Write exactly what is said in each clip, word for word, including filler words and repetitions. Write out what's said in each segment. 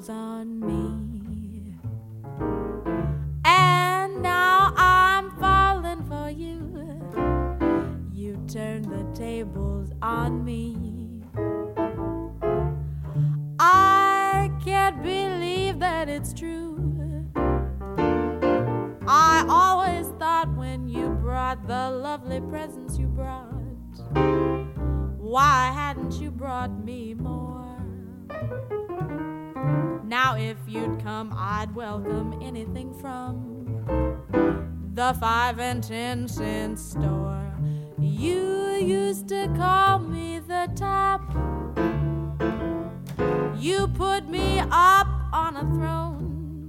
tables on me. And now I'm falling for you. You turn the tables on me. I can't believe that it's true. I always thought when you brought the lovely presents you brought, why hadn't you brought me more? Now if you'd come, I'd welcome anything from the five and ten cent store. You used to call me the top. You put me up on a throne.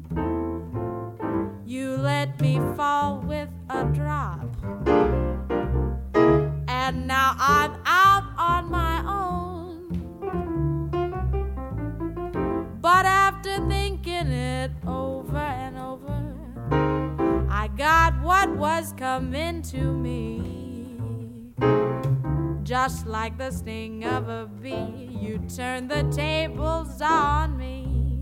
You let me fall with a drop. And now I'm out on my own. But after thinking it over and over, I got what was coming to me. Just like the sting of a bee, you turned the tables on me.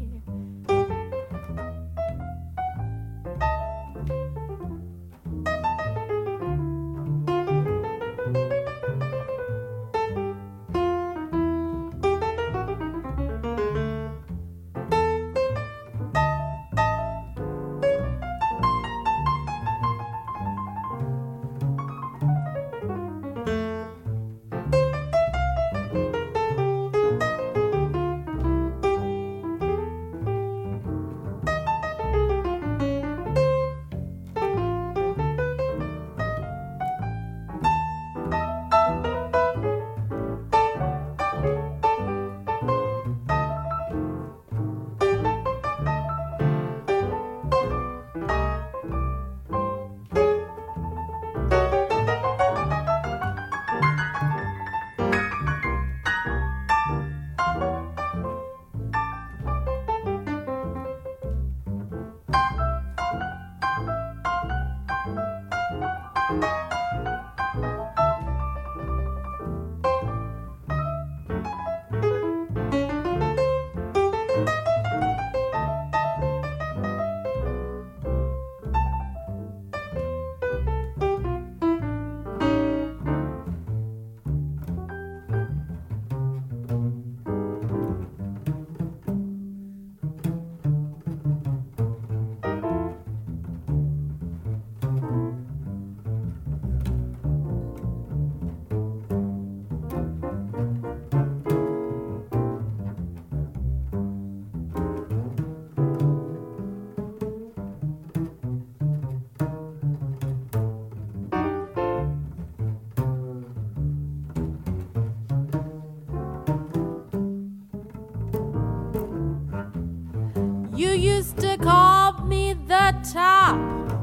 You used to call me the top.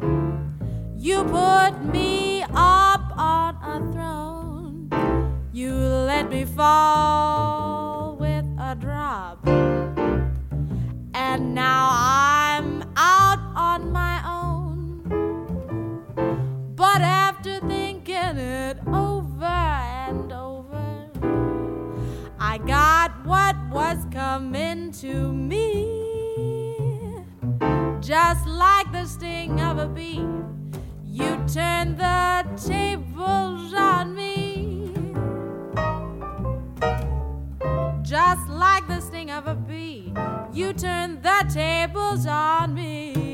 You put me up on a throne. You let me fall with a drop. And now I'm out on my own. But after thinking it over and over, I got what was coming to me. Just like the sting of a bee, you turned the tables on me. Just like the sting of a bee, you turned the tables on me.